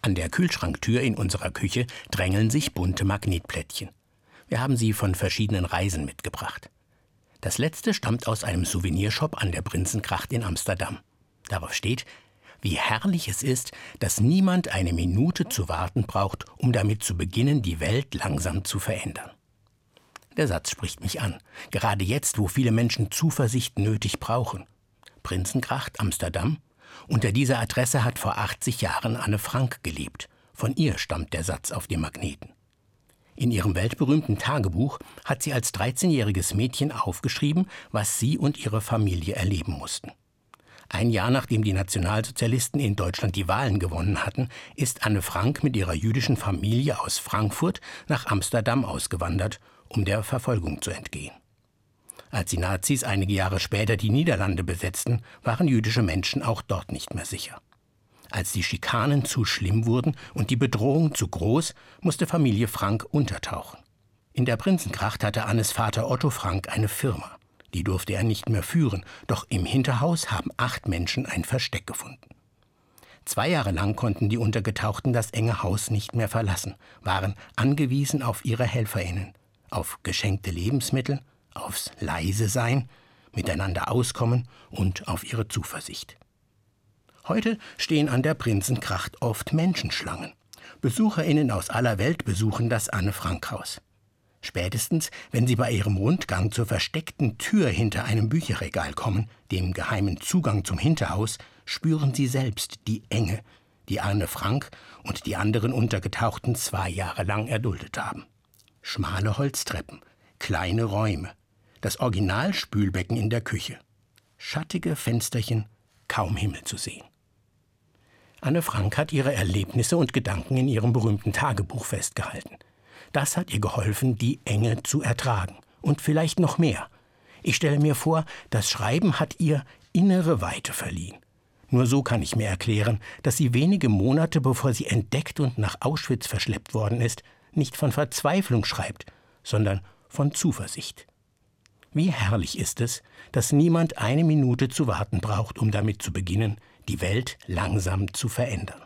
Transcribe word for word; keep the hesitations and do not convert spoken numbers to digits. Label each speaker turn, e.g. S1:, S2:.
S1: An der Kühlschranktür in unserer Küche drängeln sich bunte Magnetplättchen. Wir haben sie von verschiedenen Reisen mitgebracht. Das letzte stammt aus einem Souvenirshop an der Prinzengracht in Amsterdam. Darauf steht: Wie herrlich es ist, dass niemand eine Minute zu warten braucht, um damit zu beginnen, die Welt langsam zu verändern. Der Satz spricht mich an, gerade jetzt, wo viele Menschen Zuversicht nötig brauchen. Prinzengracht, Amsterdam. Unter dieser Adresse hat vor achtzig Jahren Anne Frank gelebt. Von ihr stammt der Satz auf dem Magneten. In ihrem weltberühmten Tagebuch hat sie als dreizehnjähriges Mädchen aufgeschrieben, was sie und ihre Familie erleben mussten. Ein Jahr nachdem die Nationalsozialisten in Deutschland die Wahlen gewonnen hatten, ist Anne Frank mit ihrer jüdischen Familie aus Frankfurt nach Amsterdam ausgewandert, um der Verfolgung zu entgehen. Als die Nazis einige Jahre später die Niederlande besetzten, waren jüdische Menschen auch dort nicht mehr sicher. Als die Schikanen zu schlimm wurden und die Bedrohung zu groß, musste Familie Frank untertauchen. In der Prinzengracht hatte Annes Vater Otto Frank eine Firma. Die durfte er nicht mehr führen, doch im Hinterhaus haben acht Menschen ein Versteck gefunden. Zwei Jahre lang konnten die Untergetauchten das enge Haus nicht mehr verlassen, waren angewiesen auf ihre HelferInnen, auf geschenkte Lebensmittel, aufs leise Sein, miteinander auskommen und auf ihre Zuversicht. Heute stehen an der Prinzengracht oft Menschenschlangen. BesucherInnen aus aller Welt besuchen das Anne-Frank-Haus. Spätestens, wenn sie bei ihrem Rundgang zur versteckten Tür hinter einem Bücherregal kommen, dem geheimen Zugang zum Hinterhaus, spüren sie selbst die Enge, die Anne Frank und die anderen Untergetauchten zwei Jahre lang erduldet haben. Schmale Holztreppen, kleine Räume, das Originalspülbecken in der Küche, schattige Fensterchen, kaum Himmel zu sehen. Anne Frank hat ihre Erlebnisse und Gedanken in ihrem berühmten Tagebuch festgehalten. Das hat ihr geholfen, die Enge zu ertragen. Und vielleicht noch mehr. Ich stelle mir vor, das Schreiben hat ihr innere Weite verliehen. Nur so kann ich mir erklären, dass sie wenige Monate bevor sie entdeckt und nach Auschwitz verschleppt worden ist, nicht von Verzweiflung schreibt, sondern von Zuversicht. Wie herrlich ist es, dass niemand eine Minute zu warten braucht, um damit zu beginnen, die Welt langsam zu verändern.